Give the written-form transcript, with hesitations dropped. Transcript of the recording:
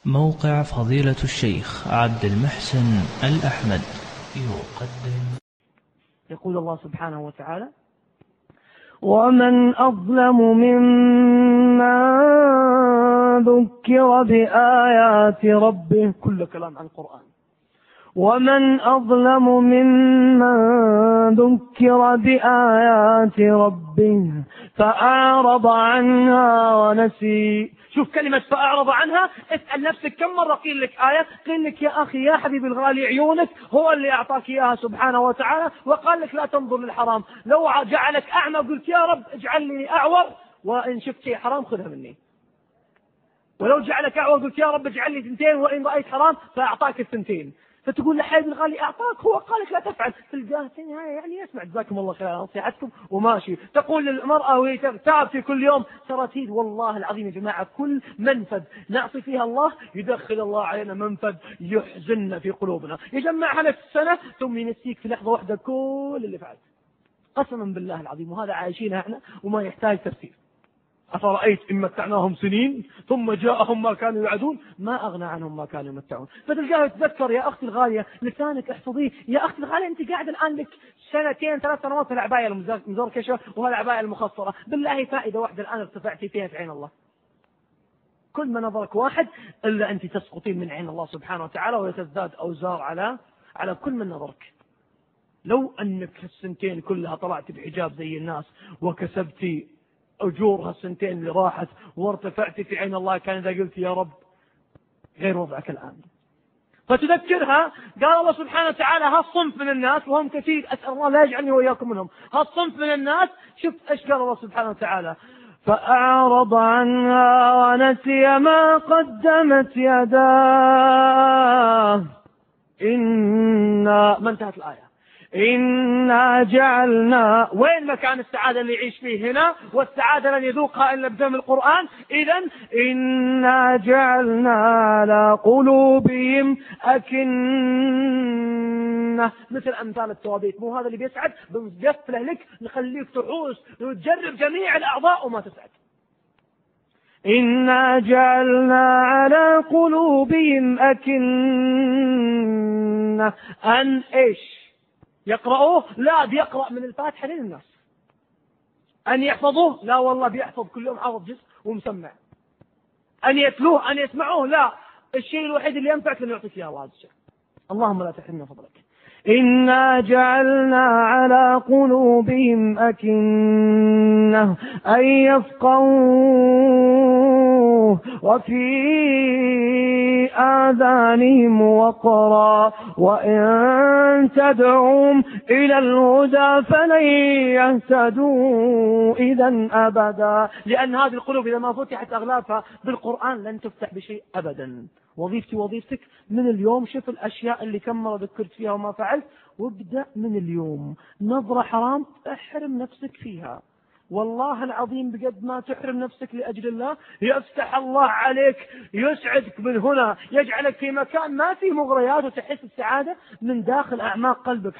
موقع فضيلة الشيخ عبد المحسن الأحمد يقدم. يقول الله سبحانه وتعالى: ومن أظلم ممن ذكر بآيات ربه. كل كلام عن القرآن. ومن أظلم ممن ذكر بآيات ربه فأعرض عنها ونسي. شوف كلمة فأعرض عنها، اسأل نفسك كم مرة قيل لك آية، قيل لك يا أخي يا حبيبي الغالي عيونك هو اللي أعطاك إياها سبحانه وتعالى، وقال لك لا تنظر للحرام. لو جعلك أعمى قلت يا رب اجعلني أعور، وإن شفت شيء حرام خذها مني. ولو جعلك أعور قلت يا رب اجعل لي ثنتين، وإن رأيت حرام فأعطاك الثنتين. فتقول لحبيبي الغالي أعطاك، هو قال لك لا تفعل، تلقاه يعني يسمع جزاكم الله خير نصيحتكم وماشي. تقول للمرأة وهي تعبتي كل يوم سراتيد. والله العظيم يا جماعة كل منفذ نعصي فيها الله يدخل الله علينا منفذ يحزننا في قلوبنا، يجمعها في السنة ثم ينسيك في لحظة واحدة كل اللي فعلت. قسما بالله العظيم، وهذا عايشينها احنا وما يحتاج تفسير. أفرأيت إن متعناهم سنين ثم جاءهم ما كانوا يعدون ما أغنى عنهم ما كانوا يمتعون. فتلقاه يتذكر يا أختي الغالية، لسانك احفظيه يا أختي الغالية. أنت قاعد الآن لك 2 3 سنوات في العباية المزركشة وهالعباية المخصرة، بالله فائدة واحدة الآن ارتفعتي فيها في عين الله. كل ما نظرك واحد إلا أنت تسقطين من عين الله سبحانه وتعالى، ويتزداد أوزار على كل من نظرك. لو أنك السنتين كلها طلعت بحجاب زي الناس وكسبتي أجورها السنتين اللي راحت وارتفعت في عين الله، كان إذا قلت يا رب غير وضعك الآن. فتذكرها. قال الله سبحانه وتعالى هالصنف من الناس، وهم كثير، أسأل الله لا يجعلني وإياكم منهم، هالصنف من الناس. شفت إيش قال الله سبحانه وتعالى: فأعرض عنها ونسي ما قدمت يداه ما انتهت الآية. إنا جعلنا. وين مكان السعادة اللي يعيش فيه هنا؟ والسعادة لن يذوقها إلا بدم القرآن. إذن إنا جعلنا على قلوبهم أكنة، مثل أمثال التوابيت. مو هذا اللي بيسعد؟ بنقفله لك نخليك تعوس وتجرب جميع الأعضاء وما تسعد. إنا جعلنا على قلوبهم أكنة أن إيش يقرأوه؟ لا، بيقرأ من الفاتحة للناس. أن يحفظوه؟ لا والله بيحفظ كل يوم حافظ جزء ومسمع. أن يتلوه، أن يسمعوه؟ لا، الشيء الوحيد اللي ينفعك لن يعطيك إياه الله عز وجل. اللهم لا تحرمنا فضلك. إنا جعلنا على قلوبهم أكنة أن يفقهوه وفي آذانهم وقرا وإن تدعوهم إلى الهدى فلن يهتدوا إذا أبدا. لأن هذه القلوب إذا ما فتحت أغلافها بالقرآن لن تفتح بشيء أبدا. وظيفتي وظيفتك من اليوم، شوف الأشياء اللي كم مرة ذكرت فيها وما فعلت، وابدأ من اليوم. نظرة حرام احرم نفسك فيها. والله العظيم بقد ما تحرم نفسك لأجل الله يفتح الله عليك، يسعدك من هنا، يجعلك في مكان ما فيه مغريات، وتحس السعادة من داخل أعماق قلبك.